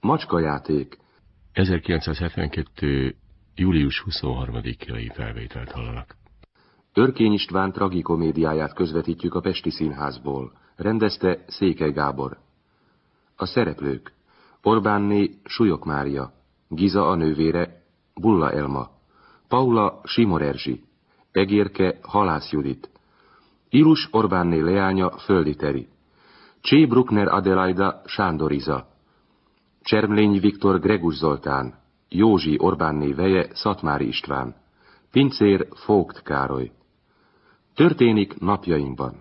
Macskajáték. 1972. július 23-ai felvételt hallanak. Örkény István tragikomédiáját közvetítjük a Pesti Színházból. Rendezte Székely Gábor. A szereplők: Orbánné Súlyog Mária, Giza a nővére Bulla Elma, Paula Simor Erzsi, Egérke Halász Judit, Ilus Orbánné leánya Földi Teri, Csé Bruckner Adelaida Sándor Iza, Csermlényi Viktor Gregus Zoltán, Józsi Orbánné veje Szatmári István, pincér Vogt Károly. Történik napjainkban.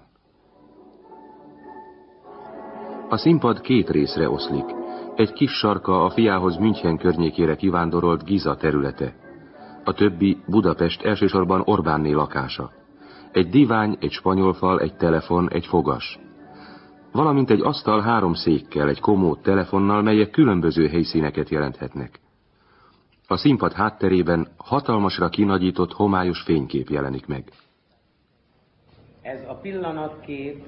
A színpad két részre oszlik. Egy kis sarka a fiához München környékére kivándorolt Giza területe. A többi Budapest, elsősorban Orbánné lakása. Egy divány, egy spanyolfal, egy telefon, egy fogas. Valamint egy asztal 3 székkel, egy komód telefonnal, melyek különböző helyszíneket jelenthetnek. A színpad hátterében hatalmasra kinagyított homályos fénykép jelenik meg. Ez a pillanatkép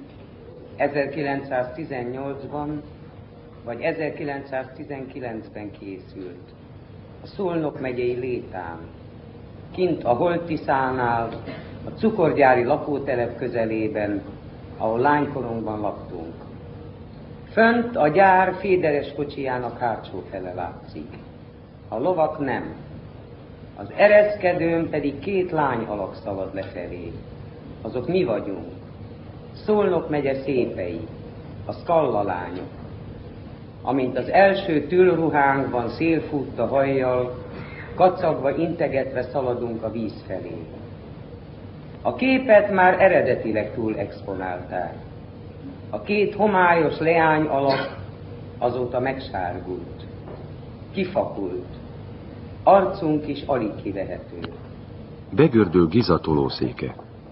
1918-ban vagy 1919-ben készült. A Szolnok megyei Létán, kint a Holtiszánál, a cukorgyári lakótelep közelében, ahol lánykorunkban laktunk. Fönt a gyár féderes kocsijának hátsó fele látszik. A lovak nem. Az ereszkedőn pedig 2 lány alak szalad lefelé. Azok mi vagyunk. Szolnok megye szépei, a Skalla lányok. Amint az első tüllruhánkban szél fut a hajjal, kacagva, integetve szaladunk a víz felé. A képet már eredetileg túl exponálták. A 2 homályos leány alak azóta megsárgult, kifakult, arcunk is alig kivehető. Begördül Giza tolószéke.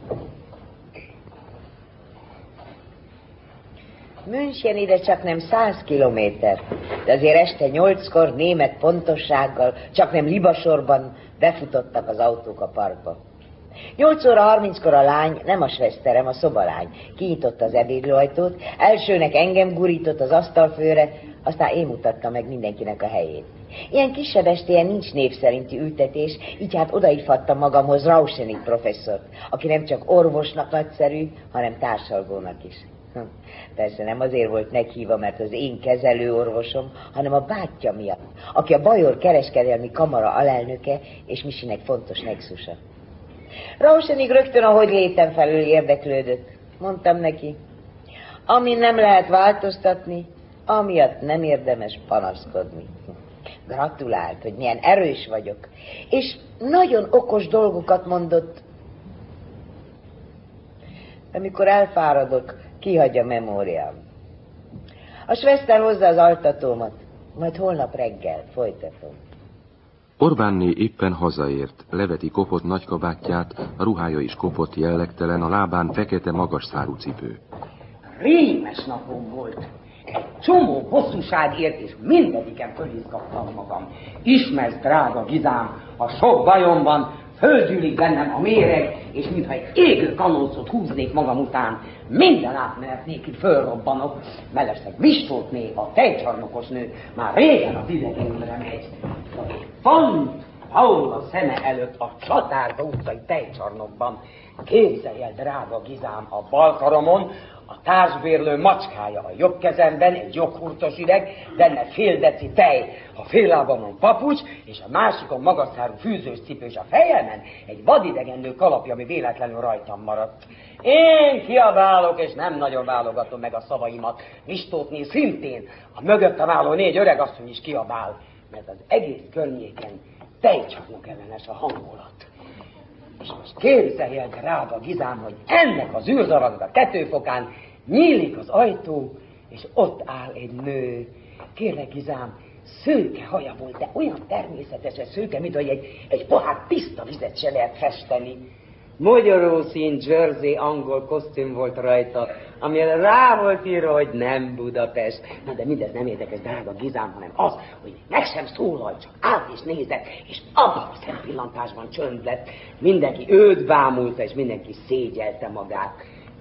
München ide csak nem 100 kilométer, de azért este 8-kor német pontossággal, csak nem libasorban befutottak az autók a parkba. 8 óra 30-kor a lány, nem a sveszterem, a szobalány, kinyitotta az ebédlőajtót, elsőnek engem gurított az asztalfőre, aztán én mutattam meg mindenkinek a helyét. Ilyen kisebb estélyen nincs név szerinti ültetés, így hát odaívhattam magamhoz Rauschenig professzort, aki nem csak orvosnak nagyszerű, hanem társalgónak is. Persze nem azért volt meghívva, mert az én kezelőorvosom, hanem a bátyja miatt, aki a Bajor kereskedelmi kamara alelnöke és Misinek fontos nexusa. Rauschenig rögtön ahogy létem felül érdeklődött. Mondtam neki, ami nem lehet változtatni, amiatt nem érdemes panaszkodni. Gratulált, hogy milyen erős vagyok, és nagyon okos dolgokat mondott. Amikor elfáradok, kihagy a memóriám. A sveszter hozza az altatómat, majd holnap reggel folytatom. Orbánné éppen hazaért, leveti kopott nagykabátját, a ruhája is kopott, jellegtelen, a lábán fekete magas szárú cipő. Rémes napom volt. Egy csomó bosszúság ért, és mindegyiken fölizgattam magam. Ismersz, drága Gizám, a sok bajomban fölgyűlik bennem a méreg, és mintha egy égő kanócot húznék magam után, minden átmenet nélkül fölrobbanok. Mellesleg Mistótné, a tejcsarnokos nő, már régen az idegenre megy. Pont Paula szeme előtt a Csatárba utcai tejcsarnokban. Képzelj el, drága Gizám, a bal karomon a társbérlő macskája, a jobb kezemben egy joghurtos üveg, benne fél deci tej, a fél lábamon papucs, és a másikon magasszárú fűzős cipő, és a fejemen egy vadidegenlő kalapja, ami véletlenül rajtam maradt. Én kiabálok, és nem nagyon válogatom meg a szavaimat. Mistótné szintén, a mögöttem álló 4 öregasszony is kiabál, mert az egész környéken tejcsarnok ellenes a hangulat. És most képzelj el, drága Gizám, hogy ennek az űrzavarnak a tetőfokán nyílik az ajtó, és ott áll egy nő. Kérlek, Gizám, szőke haja volt, de olyan természetesen szőke, mint hogy egy pohár tiszta vizet se lehet festeni. Magyarószín jersey angol kosztüm volt rajta, amire rá volt írva, hogy nem Budapest. Na de mindez nem érdekes, drága Gizám, hanem az, hogy meg sem szólalt, csak állt és nézett, és abban a szempillantásban csönd lett. Mindenki őt bámulta, és mindenki szégyelte magát.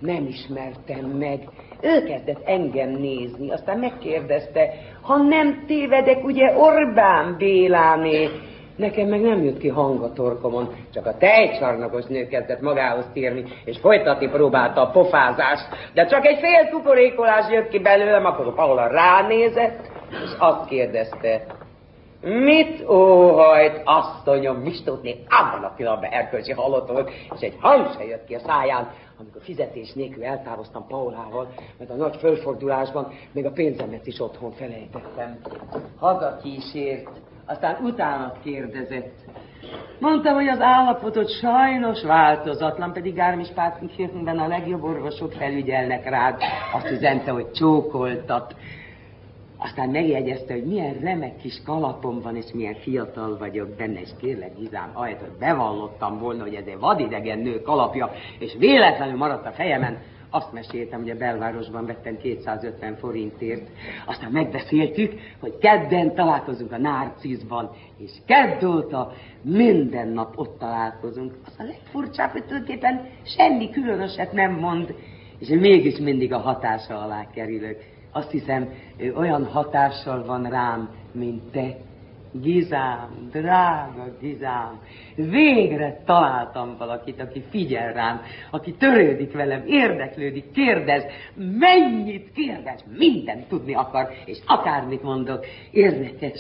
Nem ismertem meg. Ő kezdett engem nézni, aztán megkérdezte, ha nem tévedek, ugye Orbán Béláné. Nekem meg nem jött ki hang a torkomon, csak a tejcsarnokos nő kezdett magához térni, és folytatni próbálta a pofázást. De csak egy fél kuporékolás jött ki belőlem, akkor Paula ránézett, és azt kérdezte, mit óhajt, asszonyom, Mistótné abban a pillanatban erkölcsi halott volt, és egy hang se jött ki a száján, amikor fizetés nélkül eltávoztam Paulával, mert a nagy fölfordulásban még a pénzemet is otthon felejtettem. Hazakísért, aztán utána kérdezett. Mondtam, hogy az állapotot sajnos változatlan, pedig Garmisch-Partenkirchenben a legjobb orvosok felügyelnek rád. Azt üzente, hogy csókoltat. Aztán megjegyezte, hogy milyen remek kis kalapom van, és milyen fiatal vagyok benne, és kérlek, Gizám, ahelyett, hogy bevallottam volna, hogy ez egy vadidegen nő kalapja, és véletlenül maradt a fejemen, azt meséltem, hogy a belvárosban vettem 250 forintért. Aztán megbeszéltük, hogy kedden találkozunk a Narciszban, és kedd óta minden nap ott találkozunk. Az a legfurcsább, hogy tulajdonképpen semmi különöset nem mond, és én mégis mindig a hatása alá kerülök. Azt hiszem, ő olyan hatással van rám, mint te. Gizám, drága Gizám, végre találtam valakit, aki figyel rám, aki törődik velem, érdeklődik, kérdez, mennyit kérdez, mindent tudni akar, és akármit mondok, érdekes.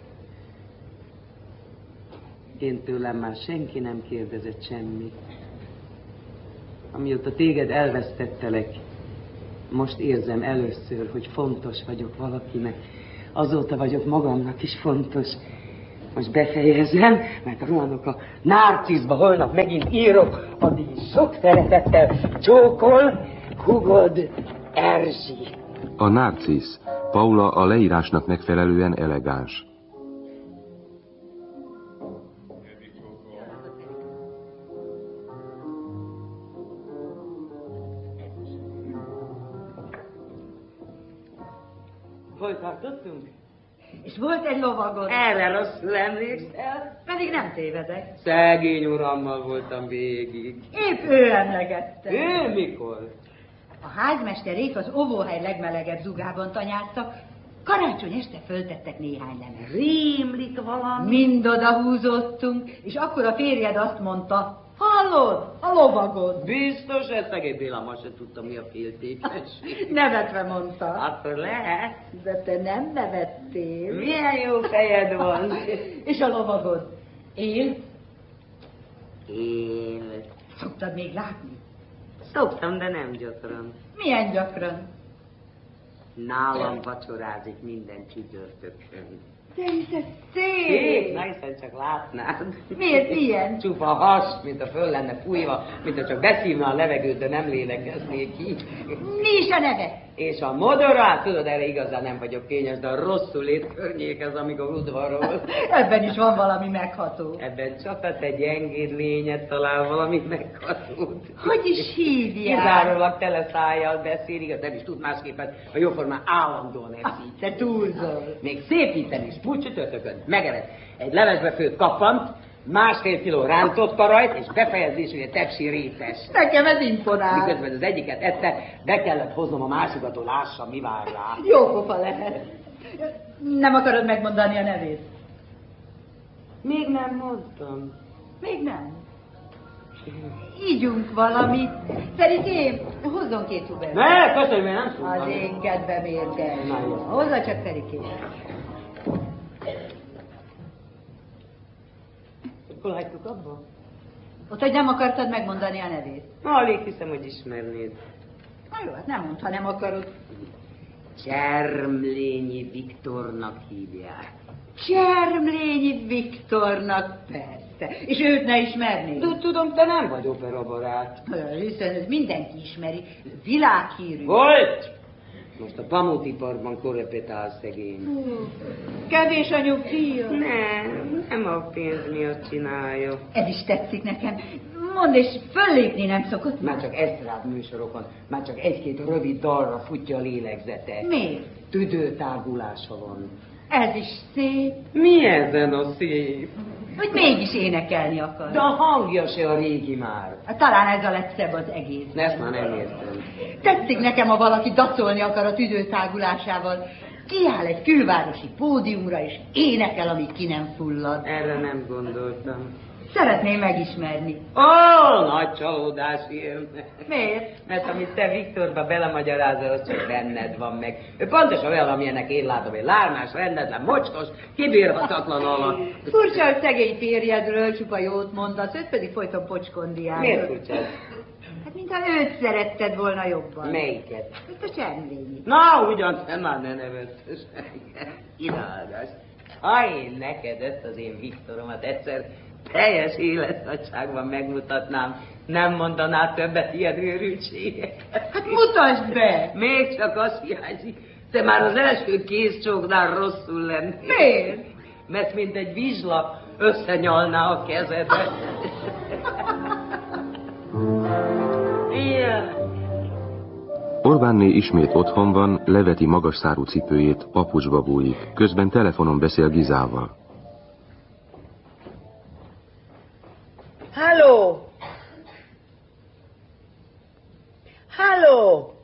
Én tőlem már senki nem kérdezett semmit. Amióta téged elvesztettelek, most érzem először, hogy fontos vagyok valakinek. Azóta vagyok magamnak is fontos. Most befejezem, mert rohanok a Narciszba, holnap megint írok, addig is sok szeretettel csókol, hugod Erzsi. A Narcisz. Paula a leírásnak megfelelően elegáns. Hol tartottunk? És volt egy lovagod. Erre rosszul emlékszel? Pedig nem tévedek. Szegény urammal voltam végig. Épp ő emlegette. Ő mikor? A házmesterék az óvóhely legmelegebb zugában tanyáztak, karácsony este föltettek néhány lemezt. Rémlik valami? Mind odahúzottunk, és akkor a férjed azt mondta, hallod, a lovagod. Biztos, ezt szegény Béla ma se tudta, mi a féltékes. Nevetve mondta. Akkor lehet. De te nem nevettél. Milyen jó fejed van. És a lovagod él? Él. Szoktad még látni? Szoktam, de nem gyakran. Milyen gyakran? Nálam vacsorázik minden csütörtökön. De ez szép! Szép, na hiszen csak látnád. Miért ilyen? Csupa has, mint a föl lenne fújva, mint ha csak beszívna a levegőt, de nem lélegeznék ki. Mi is a neve? És a modorát, tudod, erre igazán nem vagyok kényes, de a rosszul lét környék ez, amikor udvarol. Ebben is van valami megható. Ebben csak a te gyengéd lényed talál valami meghatót. Hogy is hívják? Kizárólag tele szájjal beszél, igaz, nem is tud másképpen, a jóformán állandóan eszik. Te túlzol. Még szépíteni is, múlt csütörtökön megevett egy levesbe főtt kappant, 1,5 kiló rántott karajt, és befejezésül egy tepsi rétes. Nekem ez imponál. Miközben az egyiket ette, be kellett hoznom a másikat, hogy lássam, mi vár rá. Jó pofa lehet. Nem akarod megmondani a nevét? Még nem mondtam. Még nem. Ígyunk valamit. Ferikém, hozzon 2 hubert. Ne, köszönöm, én nem tudom. Az én kedvem érkel. Na jó. Hozza csak, Ferikém. Hol hagytuk abba? Ott, hogy nem akartad megmondani a nevét. Alig hiszem, hogy ismernéd. Na jó, hát nem mondd, ha nem akarod. Csermlényi Viktornak hívják. Csermlényi Viktornak, persze. És őt ne ismernéd? Tudom, te nem vagy operabarát. Hiszen ez mindenki ismeri. Világhírű. Volt! Most a pamutiparban korrepetál szegény. Kevés a nyugdíja? Nem a pénz miatt csinálja. Ez is tetszik nekem. Mondd, és föllépni nem szokott? Már csak esztrád műsorokon, már csak 1-2 rövid dalra futja a lélegzete. Miért? tüdőtágulása van. Ez is szép. Mi ezen a szép? Hogy mégis énekelni akar. De a hangja se a régi már. Talán ez a legszebb az egész. Ezt már nem értem. Tetszik nekem, ha valaki dacolni akar a tüdőtágulásával. Kiáll egy külvárosi pódiumra, és énekel, amíg ki nem fullad. Erre nem gondoltam. Szeretném megismerni. Ó, nagy csalódás élmény. Miért? Mert amit te Viktorba belemagyarázol, az csak benned van meg. Ő pontosan olyan, amilyennek én látom, hogy lármás, rendetlen, mocskos, kibírhatatlan alak. Furcsa, hogy szegény férjedről csupa jót mondasz, őt pedig folyton pocskondiál. Miért furcsa ez? Hát mintha őt szeretted volna jobban. Melyiket? Ezt a Csemlényi. Na, ugyan te már ne nevetsz. Kínálgás. Ha én neked ezt az én Viktoromat egyszer teljes életnagyságban megmutatnám, nem mondaná többet ilyen őrültséget. Hát mutasd be! Még csak azt hiányzik, te már az első kézcsóknál rosszul lennél. Miért? Mert mint egy vizsla összenyalná a kezedet. Ilyen. Orbánné ismét otthon van, leveti magas szárú cipőjét, papucsba bújik, közben telefonon beszél Gizával. Halló! Halló!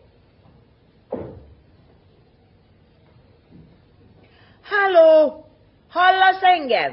Halló! Hallasz engem?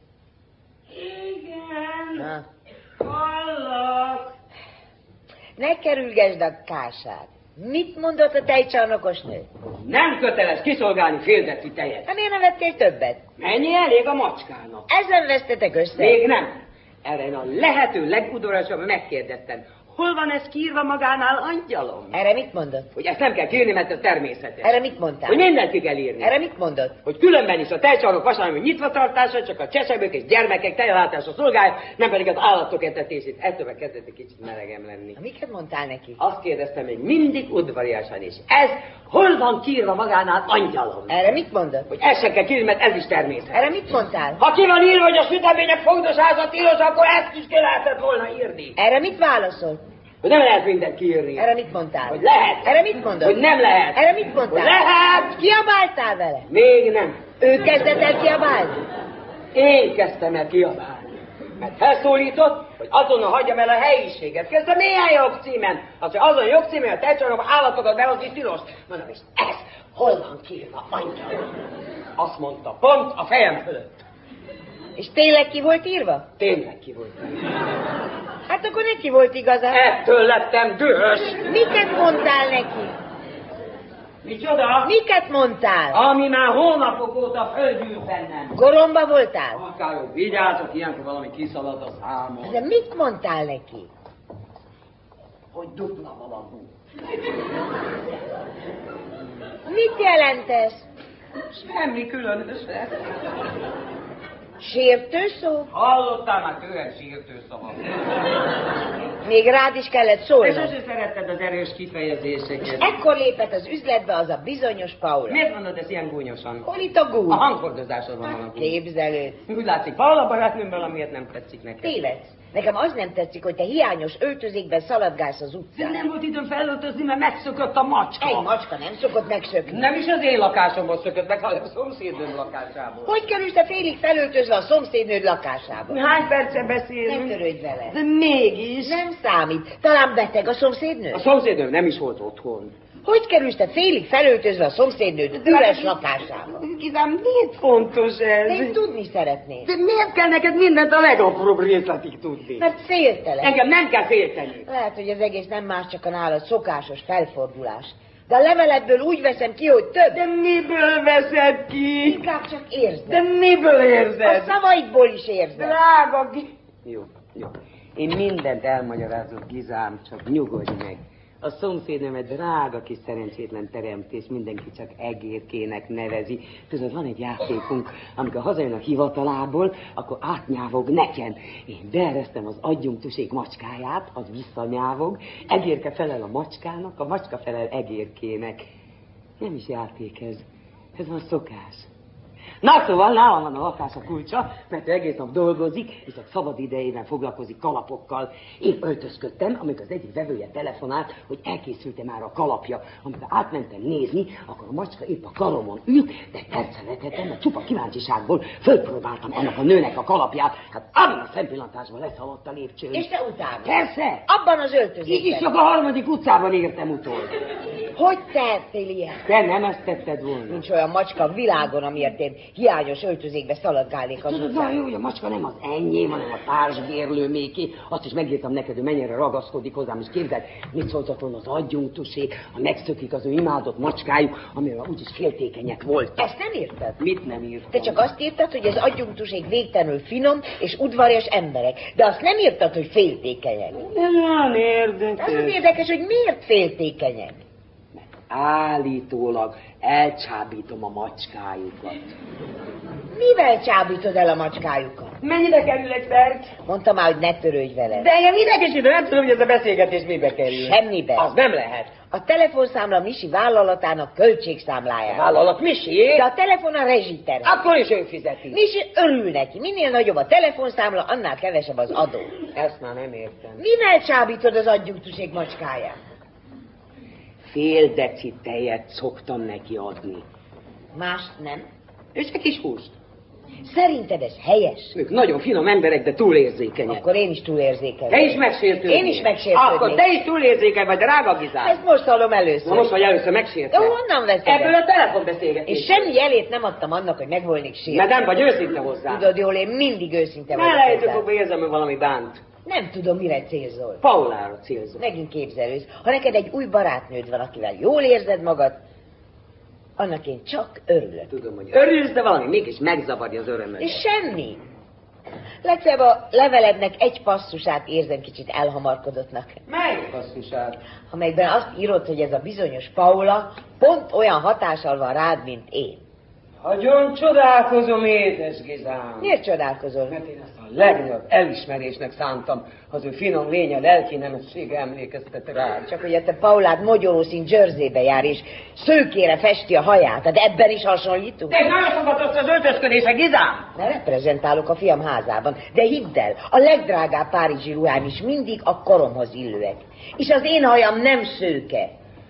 Igen. Na, Hallak. ne kerülgesd a kását. Mit mondott a tejcsarnokos nő? Nem köteles kiszolgálni féldeti tejet. Hát miért nem vettél többet? Mennyi elég a macskának? Ezen vesztetek össze? Még nem. Erre a lehető legudvariasabban megkérdeztem. Hol van ez kiírva magánál, angyalom? Erre mit mondott? Hogy ezt nem kell kiírni, mert ez természetes. Erre mit mondtál? Hogy mindent ki kell írni. Erre mit mondott? Hogy különben is a tejcsarnok vasárnap nyitva tartása csak a csecsemők és gyermekek tejellátása szolgálja, nem pedig az állatok etetését. Ettől kezdett egy kicsit melegem lenni. Miket mondtál neki? Azt kérdeztem még mindig udvariasan is. Ez hol van kiírva magánál, angyalom? Erre mit mondott? Hogy ezt sem kell kiírni, mert ez is természetes. Erre mit mondtál? Ha ki van írva, hogy a sütemények fogdosáza tilos, akkor ezt is ki lehetett volna írni. Erre mit válaszolt? Hogy nem lehet mindent kiírni. Erre mit mondtál? Hogy lehet. Erre mit mondott? Hogy nem lehet. Erre mit mondtál? Hogy lehet. Kiabáltál vele? Még nem. Ő kezdett el kiabálni? Én kezdtem el kiabálni. Mert felszólított, hogy azonnal hagyjam el a helyiséget. Kezdtem néhány jogcímen. Azt, hogy azon jogcímen, a tejcsarnokban állatokat behozni tilos. Mondom, és ez hol van kiírva, angyalom? Azt mondta, pont a fejem fölött. És tényleg ki volt írva? Tényleg ki volt. Hát akkor neki volt igaza. Ettől lettem dühös. Miket mondtál neki? Micsoda? Miket mondtál? Ami már hónapok óta földgyűlt bennem. Goromba voltál? Akárok, vigyázok, ilyenkor valami kiszalad a számon. De mit mondtál neki? Hogy dupla valahú. Mit jelent ez? Semmi különösen. Sértő szó? Hallottál már tőlem sírtő szavak. Még rád is kellett Te szólnom. sose szeretted az erős kifejezéseket. Ekkor lépett az üzletbe az a bizonyos Paula. Miért mondod ezt ilyen gúnyosan? Hol itt a gúny? A hangfordozásod van valami. Képzelő. Úgy látszik, Paula barátnőm valamiért nem tetszik neked. Tévedsz. Nekem az nem tetszik, hogy te hiányos öltözékben szaladgálsz az De utcán. nem volt időm felöltözni, mert megszökött a macska. Egy macska nem szokott megszökni. Nem is az én lakásomból szökött meg, hanem a szomszédom lakásából. Hogy kerülsz te félig felöltözve a szomszédnőd lakásába? Hány perce beszélünk? Nem törődj vele. De mégis. Nem számít. Talán beteg a szomszédnő? A szomszédom nem is volt otthon. Hogy kerülsz te félig felöltözve a szomszédnőd üres lakásába? Gizám, miért fontos ez? Én tudni szeretnék. De miért kell neked mindent a legapróbb részletig tudni? Mert féltelek. Engem nem kell félteni. Lehet, hogy az egész nem más, csak a nálad szokásos felfordulás. De a leveledből úgy veszem ki, hogy több. De miből veszed ki? Inkább csak érzed. De miből A érzed? szavaidból is érzed. Drága Jó. Én mindent elmagyarázok, Gizám, csak nyugodj meg. A szomszédnőm egy drága kis szerencsétlen teremtés, mindenki csak egérkének nevezi. Tudod, van egy játékunk, amikor hazajön a hivatalából, akkor átnyávog nekem. Én beeresztem az adjunktusék macskáját, az visszanyávog, egérke felel a macskának, a macska felel egérkének. Nem is játék ez. Ez van szokás. Na szóval nálam van a lakás a kulcsa, mert ő egész nap dolgozik, viszont szabad idejében foglalkozik kalapokkal. Én öltözködtem, amikor az egyik vevője telefonált, hogy elkészült már a kalapja. Amikor átmentem nézni, akkor a macska épp a karomon ült, de percevetettem, mert csupa kíváncsiságból fölpróbáltam annak a nőnek a kalapját. Hát abban a szempillantásban leszaladt a lépcsőn. És te utána? Persze! Abban az öltözékben? Így is csak a 3. utcában értem utol. Hogy tehettél ilyet? Te nem ezt tetted volna. Nincs olyan macska a világon, amiért én hiányos öltözékbe szaladgálnék az Tudod, utcán. jó, hogy a macska nem az enyém, hanem a társbérlő méké. Azt is megírtam neked, hogy mennyire ragaszkodik hozzám, és képzeld, mit szóltak volna az adjunktusé, ha megszökik az ő imádott macskájuk, amiről úgyis féltékenyek volt. Ezt nem írtad? Mit nem írtam? Te csak azt írtad, hogy az adjunktusék végtelenül finom és udvarias emberek, de azt nem írtad, hogy féltékenyek. Ez olyan érdekes. Az érdekes, hogy miért féltékenyek. Állítólag elcsábítom a macskájukat. Mivel csábítod el a macskájukat? Mennyibe kerül egy perc? Mondtam már, hogy ne törődj veled. De engem idegesít, nem tudom, hogy ez a beszélgetés mibe kerül. Semmibe. Az nem lehet. A telefonszámla Misi vállalatának költségszámlája. Vállalat Misi? De a telefon a rezsiterhe. Akkor is ő fizeti. Misi örül neki. Minél nagyobb a telefonszámla, annál kevesebb az adó. Ezt már nem értem. Mivel csábítod az adjunktusék macskáját? Fél deci tejet szoktam neki adni. Mást nem. És egy kis húst. Szerinted ez helyes? Ők nagyon finom emberek, de túlérzékenyek. Akkor én is túlérzékeny. Te is megsértődnél. Én is megsértődnék. Akkor te is túlérzékeny vagy, drága Gizám. Ezt most hallom először. Na most vagy először megsértve. De honnan veszed? Ebből a telefonbeszélgetésből. És semmi jelét nem adtam annak, hogy meg volnék sírni. Mert nem vagy őszinte hozzá. Tudod jól, én mindig őszinte vagyok. Melejtőkokban érzem, hogy valami bánt. Nem tudom, mire célzol. Paulára célzom. Megint képzelősz. Ha neked egy új barátnőd van, akivel jól érzed magad, annak én csak örülök. Tudom, hogy örülsz, de valami mégis megzavarja az örömet. És semmi. Legfeljebb a levelednek egy passzusát érzem kicsit elhamarkodottnak. Mely passzusát? Amelyben azt írod, hogy ez a bizonyos Paula pont olyan hatással van rád, mint én. Nagyon csodálkozom, édes Gizám. Miért csodálkozol? Mert én ezt a legnagyobb elismerésnek szántam, az ő finom lénye, lelki nemessége emlékeztet rá. Csak hogy a te Paulád mogyorószín Jerseybe jár, és szőkére festi a haját. Tehát ebben is hasonlítunk? Te nagyon sokat az öltözködése, Gizám! Mert reprezentálok a fiam házában, de hidd el, a legdrágább párizsi ruháim is mindig a koromhoz illőek. És az én hajam nem szőke,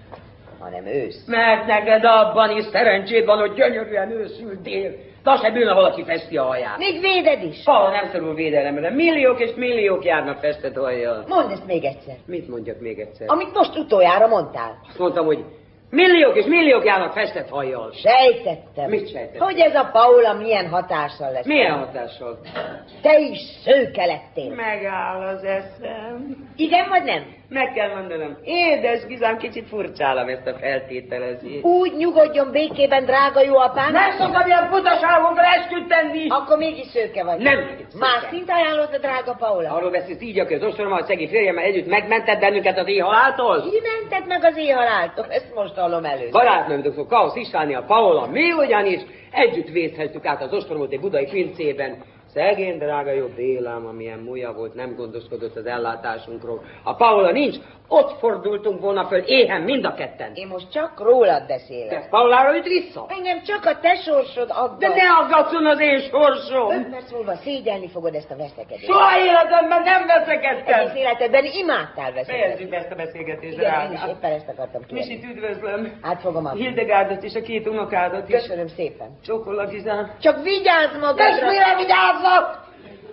hanem ősz. Mert neked abban is szerencséd van, hogy gyönyörűen őszültél. De se bűn, ha valaki festi a haját. Még véded is. Paula nem szorul védelemre. Milliók és milliók járnak festett hajjal. Mondd ezt még egyszer. Mit mondjak még egyszer? Amit most utoljára mondtál. Azt mondtam, hogy milliók és milliók járnak festett hajjal. Sejtettem. Mit sejtettem? Hogy ez a Paula milyen hatással lesz. Milyen hatással? Te is szőke lettél. Megáll az eszem. Igen vagy nem? Meg kell mondanom. Édes Gizám, kicsit furcsálom ezt a feltételezést. Úgy nyugodjon békében, drága jó apám. Nem szoktam ilyen butaságunkra esküdt tenni. Akkor mégis szőke vagy. Nem. Más szint ajánlott a drága Paula. Arról beszélsz így, aki az ostrommal a szegény férjemmel együtt megmentett bennünket az éjhaláltól? Ki mented meg az éjhaláltól? Ezt most hallom először. Barátnőm fog Kausz Istvánni a Paula, mi ugyanis együtt vészheltük át az ostromot egy budai pincében. Szegény, drága jó Bélám, amilyen múlja volt, nem gondoskodott az ellátásunkról. A Paula nincs, ott fordultunk volna föl éhen mind a ketten. Én most csak rólad beszélek. Te Paulára jut vissza? Engem csak a te sorsod aggaszt. De ne aggatszon az én sorsom! 5 perc múlva szégyelni fogod ezt a veszekedést. Soha életemben nem veszekedtem! Egész életedben imádtál veszekedni. Fejezzük be ezt a beszélgetést, Igen, én is drágám. éppen ezt akartam kérni. Misit üdvözlöm. Átfogom adni. Hildegárdot és a 2 unokádat is. Köszönöm szépen. Csókollak, Gizám. Csak vigyázz magadra! És mire vigyázzak?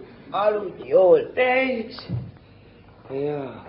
Aludj jól. Te is. Ja.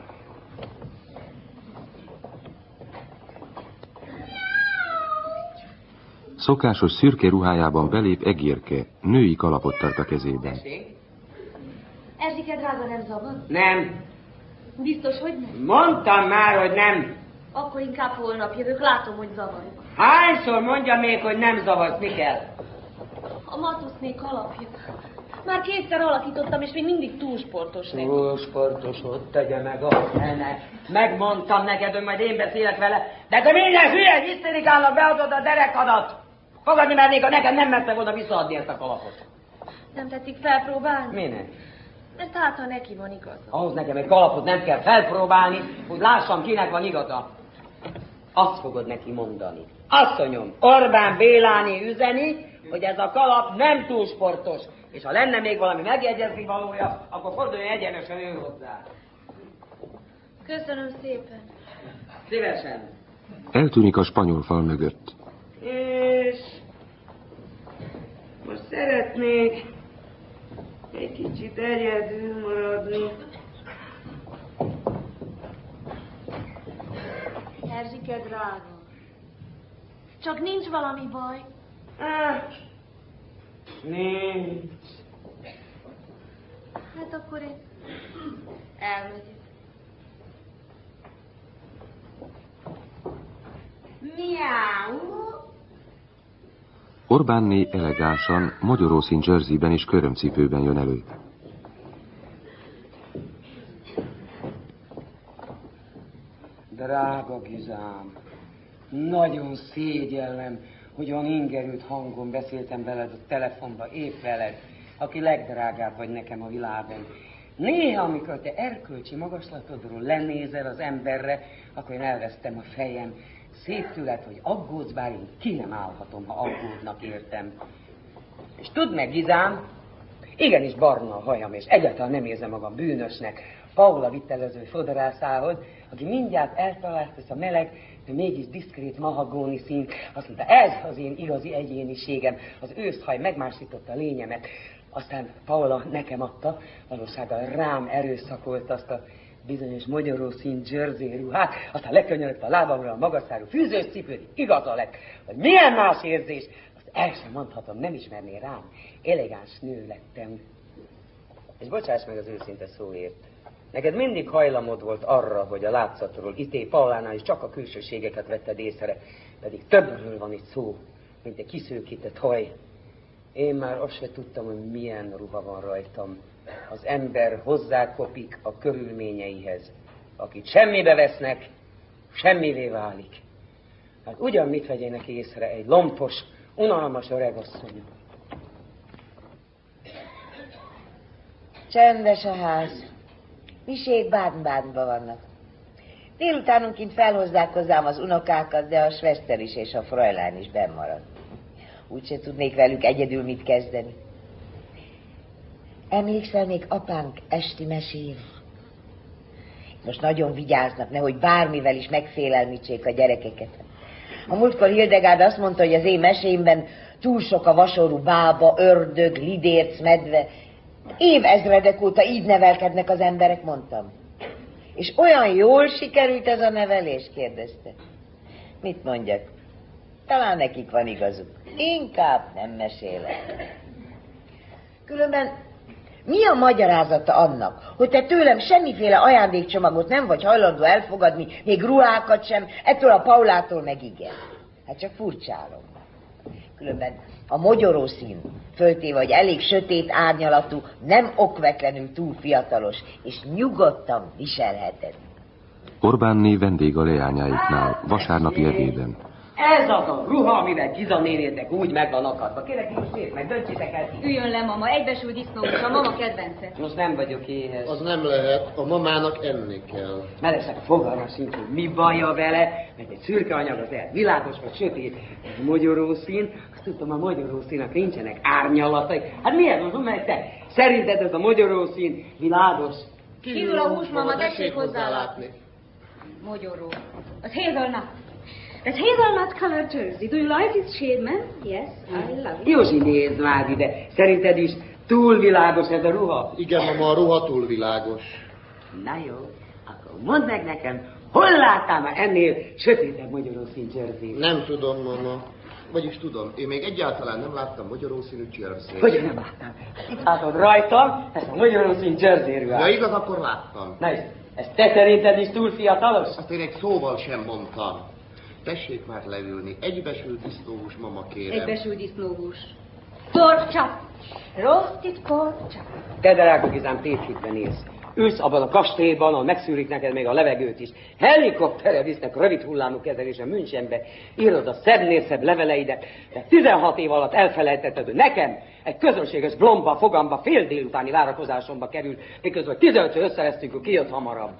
Szokásos szürke ruhájában belép Egérke, női kalapot tart a kezében. Erzsike, drága, nem zavar? Nem. Biztos, hogy nem? Mondtam már, hogy nem. Akkor inkább holnap jövök, látom, hogy zavar. Hányszor mondja még, hogy nem zavarsz, mi kell? A matusznék alapja. Már 2-szer alakítottam, és még mindig túl sportos neki. Túl sportos, ott tegye meg a fene. Megmondtam neked, hogy majd én beszélek vele, de te minden hülye hisztérikának beadod a derekadat. Fogadni mernék, ha neked nem mertek volna visszaadni ezt a kalapot. Nem tetszik felpróbálni? Minek? Mert hát, ha neki van igaza. Ahhoz nekem egy kalapot nem kell felpróbálni, hogy lássam, kinek van igaza. Azt fogod neki mondani. Asszonyom, Orbán Béláné üzeni, hogy ez a kalap nem túl sportos, és ha lenne még valami megjegyezni valója, akkor forduljon egyenesen ő hozzá. Köszönöm szépen. Szívesen. Eltűnik a spanyol fal mögött. És most szeretnék egy kicsit egyedül maradni. Erzsike drága. Csak nincs valami baj. Nincs. Hát akkor én elmegyek. Miau. Orbánné elegánsan, magyarószín jerseyben és körömcipőben jön elő. Drága Gizám, nagyon szégyellem, hogy olyan ingerült hangon beszéltem veled a telefonba, épp veled, aki legdrágább vagy nekem a világon. Néha, amikor te erkölcsi magaslatodról lenézel az emberre, akkor én elvesztem a fejem. Szép tőled, hogy aggódsz, bár én ki nem állhatom, ha aggódnak értem. És tudd meg, Gizám, igenis barna a hajam, és egyáltalán nem érzem magam bűnösnek. Paula vitt el az ő fodrászához, aki mindjárt eltalált ezt a meleg, de mégis diszkrét mahagóni színt. Azt mondta, ez az én igazi egyéniségem, az őszhaj megmásította a lényemet. Aztán Paula nekem adta, valósággal rám erőszakolt azt a bizonyos magyarószín jersey ruhát, aztán lekönyörögte a lábamra a magasszárú fűzős cipőt, igaza lett, hogy milyen más érzés, azt el sem mondhatom, nem ismerné rám, elegáns nő lettem. És bocsáss meg az őszinte szóért, neked mindig hajlamod volt arra, hogy a látszatról, ité Paulánál is csak a külsőségeket vetted észre, pedig többről van itt szó, mint egy kiszőkített haj. Én már azt se tudtam, hogy milyen ruha van rajtam. Az ember hozzákopik a körülményeihez. Akit semmibe vesznek, semmivé válik. Hát ugyan mit vegyenek észre egy lompos, unalmas öregasszony. Csendes a ház. Misék Baden-Badenban vannak. Délutánonként felhozzák hozzám az unokákat, de a Schwester is és a Fräulein is benn marad. Úgyse tudnék velük egyedül mit kezdeni. Emlékszel még apánk esti mesére? Most nagyon vigyáznak, nehogy bármivel is megfélelmítsék a gyerekeket. A múltkor Hildegárd azt mondta, hogy az én mesémben túl sok a vasorú bába, ördög, lidérc, medve. Évezredek óta így nevelkednek az emberek, mondtam. És olyan jól sikerült ez a nevelés, kérdezte. Mit mondjak? Talán nekik van igazuk. Inkább nem mesélek. Különben mi a magyarázata annak, hogy te tőlem semmiféle ajándékcsomagot nem vagy hajlandó elfogadni, még ruhákat sem, ettől a Paulától meg igen? Hát csak furcsálom. Különben a mogyorószín, föltéve, hogy elég sötét árnyalatú, nem okvetlenül túl fiatalos, és nyugodtan viselheted. Orbánné vendég a leányáiknál, vasárnapi ebéden. Ez az a ruha, amivel Giza nénétek úgy meg van akadva. Kérlek, most szép meg, döntsétek el. Üljön le, mama, egybesült disznógus, a mama kedvence. Most nem vagyok éhes. Az nem lehet, a mamának enni kell. Melesek fogalma sincs, hogy mi baja vele, mert egy szürke anyag az el, világos vagy sötét, egy mogyorószín. Azt tudtam, a mogyorószínak nincsenek árnyalatai. Hát miért mondom meg te? Szerinted ez a mogyorószín világos? Kívül a hús, mama, tessék hozzálátni. Mogyoró. Az hazelnut. That hazelnut colored jersey. Do you like this shade, man? Yes, I love it. Józsi, nézd már ide. Szerinted is túl világos ez a ruha? Igen, mama, a ruha túl világos. Na jó, akkor mondd meg nekem, hol láttál már ennél sötétebb magyarószín jersey? Nem tudom, mama. Vagyis tudom, én még egyáltalán nem láttam magyarószínű jersey. Hogyan nem láttam? Itt látod rajtam ezt a magyarószín jersey ruhát. Ja, igaz, akkor láttam. Na és ez te szerinted is túl fiatalos? Azt én egy szóval sem mondtam. Tessék már leülni. Egybesült disznóhús, mama, kérem. Egybesült disznóhús. Pork chop. Roasted pork chop. Te, drága Gizám, tévhitben élsz. Ülsz abban a kastélyban, ahol megszűrik neked még a levegőt is. Helikopterre visznek rövid hullámú kezelésen Münchenbe. Írod a szebbnél szebb leveleidet, de 16 év alatt elfelejtetted, hogy nekem egy közönséges blomba fogamba fél délutáni várakozásomba kerül, miközben 15-ször összereztünk, hogy ki jött hamarabb.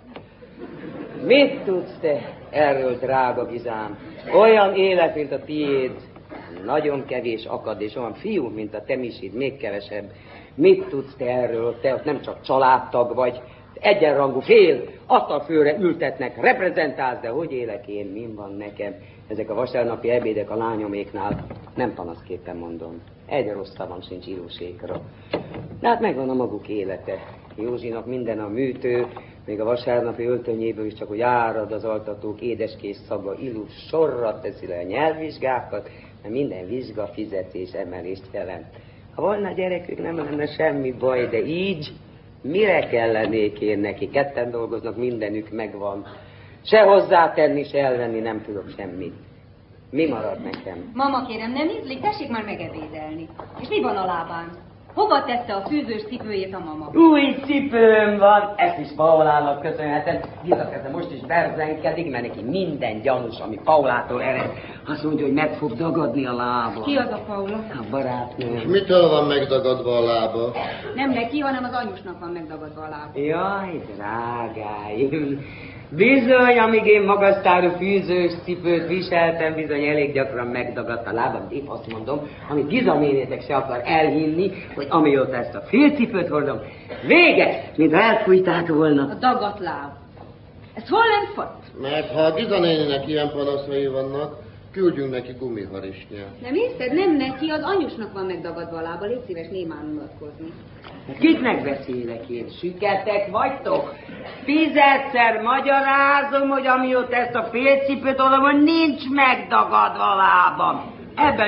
Mit tudsz te erről, drága Gizám? Olyan élet, mint a tiéd, Nagyon kevés akad, és olyan fiú, mint a te misid, még kevesebb. Mit tudsz te erről? Te ott nem csak családtag vagy, egyenrangú fél, asztalfőre ültetnek, reprezentálsz, de hogy élek én, min van nekem? Ezek a vasárnapi ebédek a lányoméknál, nem panaszképpen mondom, egy rosszabban sincs írósékra. De hát megvan a maguk élete. Józsinak minden a műtő, még a vasárnapi öltönyéből is csak, hogy árad az altatók édeskés szaga, illus sorra teszi le a nyelvvizsgákat, mert minden vizsga fizetés emelést jelent. Ha volna gyerekük, nem lenne semmi baj, de így mire kellenék én neki? Ketten dolgoznak, mindenük megvan. Se hozzátenni, se elvenni nem tudok semmit. Mi marad nekem? Mama, kérem, nem ízlik? Tessék már megebédelni. És mi van a lábán? Hova tette a fűzős cipőjét a mama? Új cipőm van, ezt is Paulának köszönhetem. Giza most is berzenkedik, mert neki minden gyanús, ami Paulától ered. Azt mondja, hogy meg fog dagadni a lába. Ki az a Paula? A barátnőm. És mitől van megdagadva a lába? Nem neki, hanem az anyusnak van megdagadva a lába. Jaj, drágáim. Bizony, amíg én magasztárú fűzős cipőt viseltem, bizony elég gyakran megdagadt a lábam. Épp azt mondom, amit Giza nénétek se akar elhinni, hogy amióta ezt a félcipőt hordom, véges, mint elfújták volna. A dagadt láb. Ez hol nem fatt? Mert ha a Giza néninek ilyen panaszai vannak, küldjünk neki gumiharisnyát. Nem hiszed? Nem neki, az anyusnak van megdagadva a lába. Légy szíves némán mulatkozni. Kiknek beszélek én? Süketek vagytok? 10-szer magyarázom, hogy amióta ezt a félcipőt oldom, hogy nincs megdagadva a lábam. Ebben